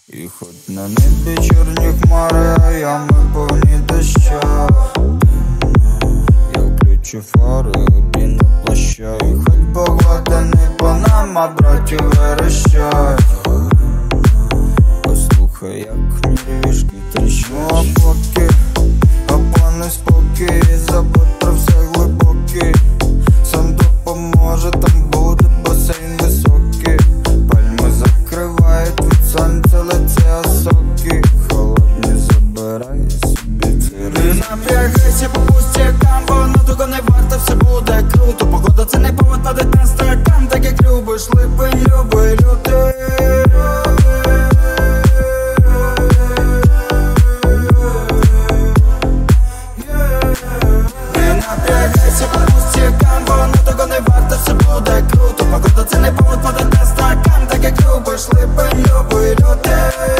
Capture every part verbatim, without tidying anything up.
І хоч на небі чорні хмари, а ями повні доща. Я включу фари, одіну плаща. І хоч погладений по нам, а браті верещать. Послухай, як мірвішки тріщать. Ну а поки, а пане спокій, забудь про все глибокий. Сам допоможе, там буде басейн високий. Пальми закривають від сонця лице осоки. Холодні забирай собі ці ризики. Не напрягайся по пустякам, воно того не варто, все буде круто. Погода це не повод падать на стакан, так як любиш, липень, люби люди. Не напрягайся по пустякам, воно того не варто, все буде круто. Погода це не повод падать на стакан, так як любиш, липень, люби люди.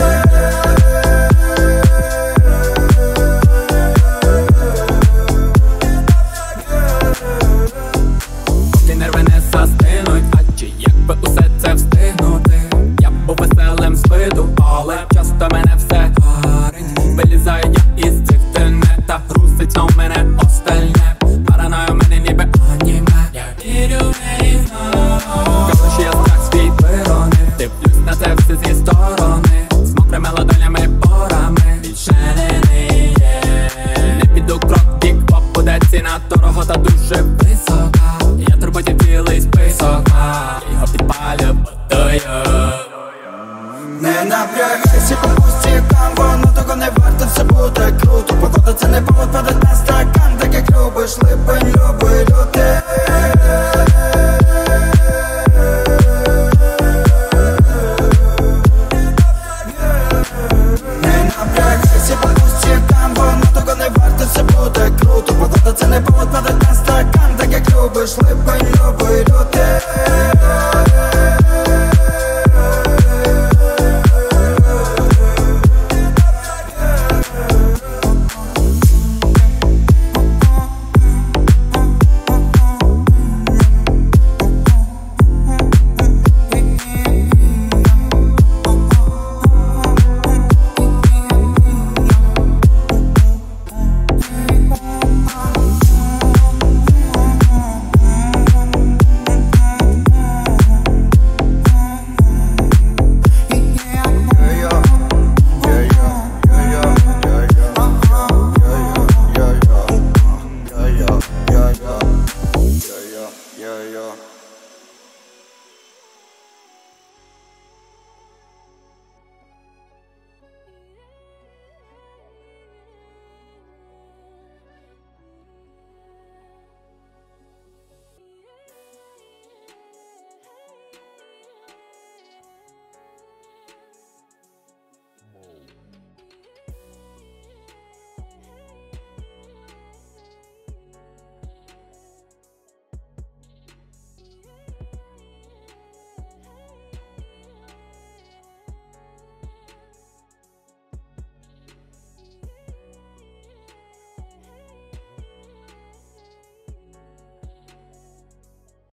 Нерви не застинуть, а чи як би усе це встигнути? Я був веселим з виду, але часто мене все гарить. Вилізаю я із цих тенета, грузить на мене остальне. Параною мене ніби аніме. Я вірю в неї знову. Кажу, що я страх свій виронив. Дивлюсь на це все зі сторони. З мокрими ладонями порами. Більше не є. Не піду крок бік, бо буде ціна дорого та дуже висока. Я турботів цілий список, а його підпалю водою. Не напрягайся по пустякам, воно того не варто, все буде круто. Погода це не повод падать на стакан, так як любиш, липень, люби люди.